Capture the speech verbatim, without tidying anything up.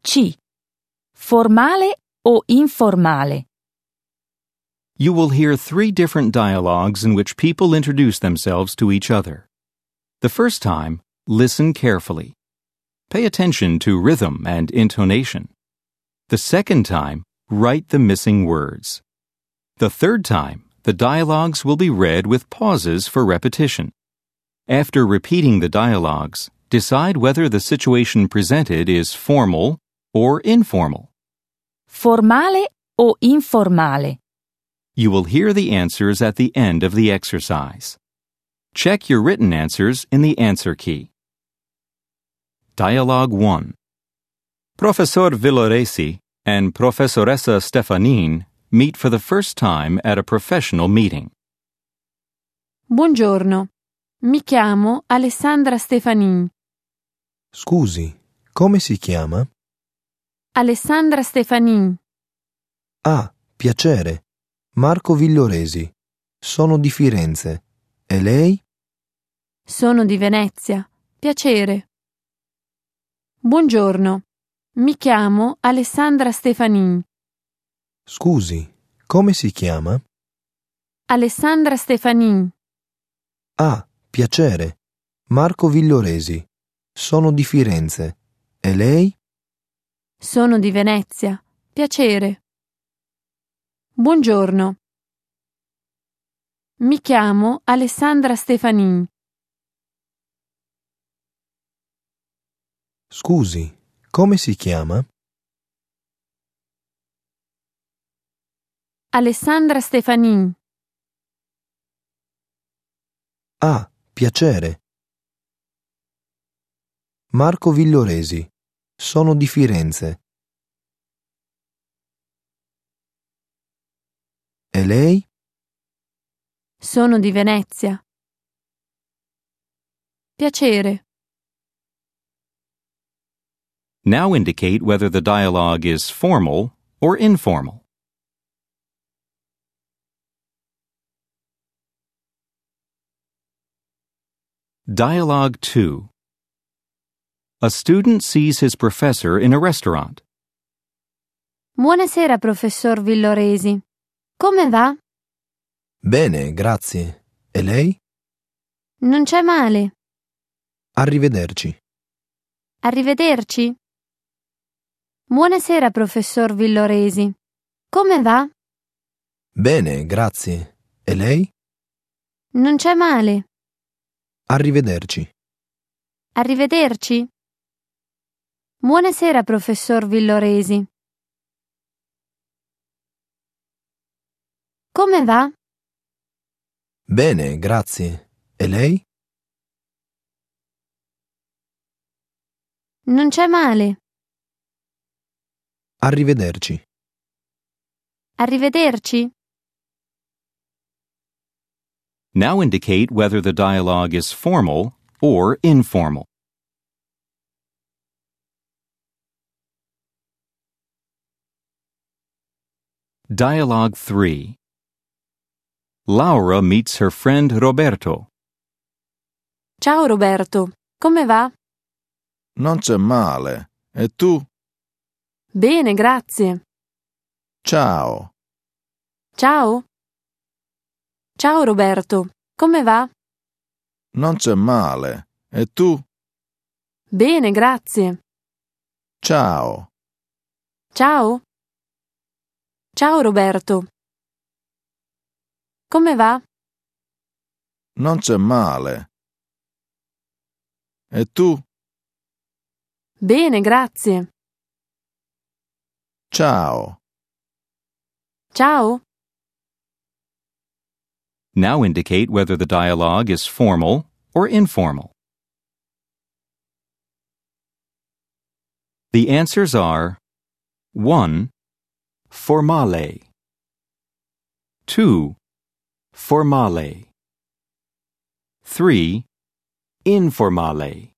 C. Formale o informale? You will hear three different dialogues in which people introduce themselves to each other. The first time, listen carefully. Pay attention to rhythm and intonation. The second time, write the missing words. The third time, the dialogues will be read with pauses for repetition. After repeating the dialogues, decide whether the situation presented is formal or informal. Formale o informale? You will hear the answers at the end of the exercise. Check your written answers in the answer key. Dialogue one. Professor Villoresi and Professoressa Stefanin meet for the first time at a professional meeting. Buongiorno, mi chiamo Alessandra Stefanin. Scusi, come si chiama? Alessandra Stefanin. Ah, piacere. Marco Villoresi. Sono di Firenze. E lei? Sono di Venezia. Piacere. Buongiorno, mi chiamo Alessandra Stefanin. Scusi, come si chiama? Alessandra Stefanin. Ah, piacere. Marco Villoresi. Sono di Firenze. E lei? Sono di Venezia. Piacere. Buongiorno. Mi chiamo Alessandra Stefanin. Scusi, come si chiama? Alessandra Stefanin. Ah, piacere. Marco Villoresi. Sono di Firenze. E lei? Sono di Venezia. Piacere. Now indicate whether the dialogue is formal or informal. Dialogue two. A student sees his professor in a restaurant. Buonasera, professor Villoresi. Come va? Bene, grazie. E lei? Non c'è male. Arrivederci. Arrivederci. Buonasera, professor Villoresi. Come va? Bene, grazie. E lei? Non c'è male. Arrivederci. Arrivederci. Buonasera, professor Villoresi. Come va? Bene, grazie. E lei? Non c'è male. Arrivederci. Arrivederci. Now indicate whether the dialogue is formal or informal. Dialogue three. Laura meets her friend Roberto. Ciao Roberto, come va? Non c'è male. E tu? Bene, grazie. Ciao. Ciao. Ciao Roberto, come va? Non c'è male. E tu? Bene, grazie. Ciao. Ciao. Ciao Roberto. Come va? Non c'è male. E tu? Bene, grazie. Ciao. Ciao. Now indicate whether the dialogue is formal or informal. The answers are one. Formale. two. Formale. three. Informale.